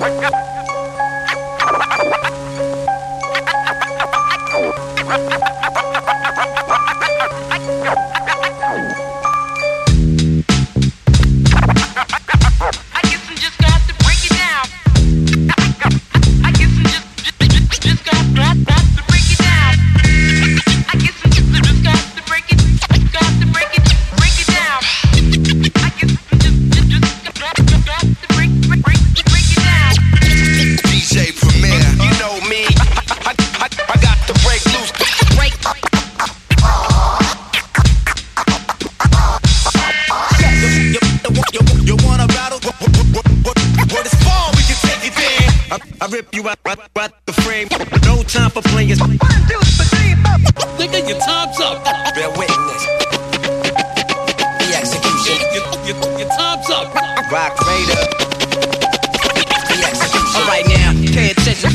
I rip you out the frame. No time for playing. Nigga, your time's up. Bear witness. The execution. Your time's up. Rock Raider. The execution. All right now, pay attention.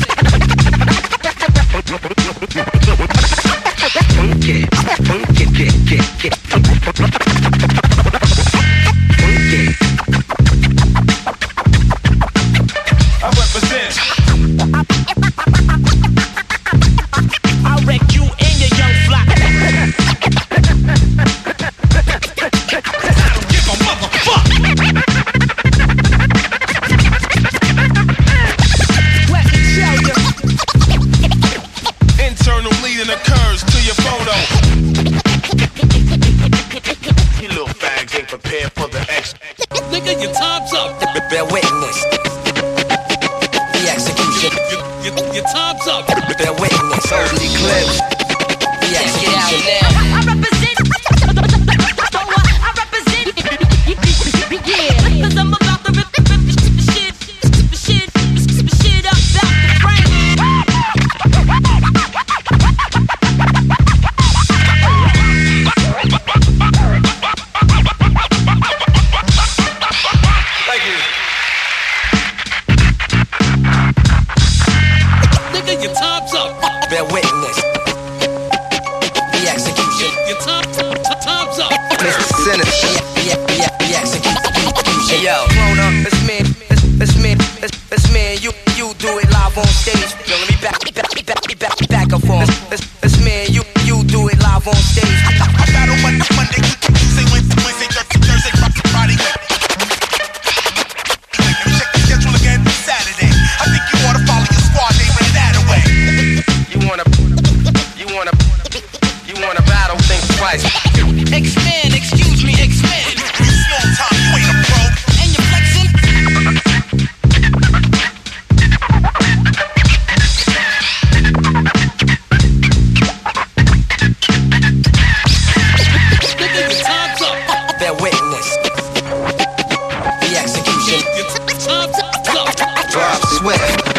I represent. I'll wreck you and your young flock. Give a motherfuck. Let me tell you. Internal bleeding occurs to your photo. You little fags ain't prepared for the X. Nigga, your time's up. Bear witness. The execution. Your time's up. Bear witness. Holy clips. The execution. I represent. I represent. Yeah, 'cause I'm about to rip the shit up out the frame. Thank you. Nigga, your time's up. Bear witness. The execution. Your time's up. Mr. Sinister. The execution. Hey yo, grown up, it's me, it's me, it's me and you do it live on stage. Yo, let me back up on. It's me and you do it live on stage. I battle Monday, Tuesday, Wednesday, Thursday, Friday. Check the schedule again Saturday. I think you ought to follow your squad name and that away. You wanna battle, think twice. Expand, excuse me, expand. You small time, you ain't a pro. And you're flexing. Nigga, your time's up. Bear witness. The execution. Your time's up. Drop swift.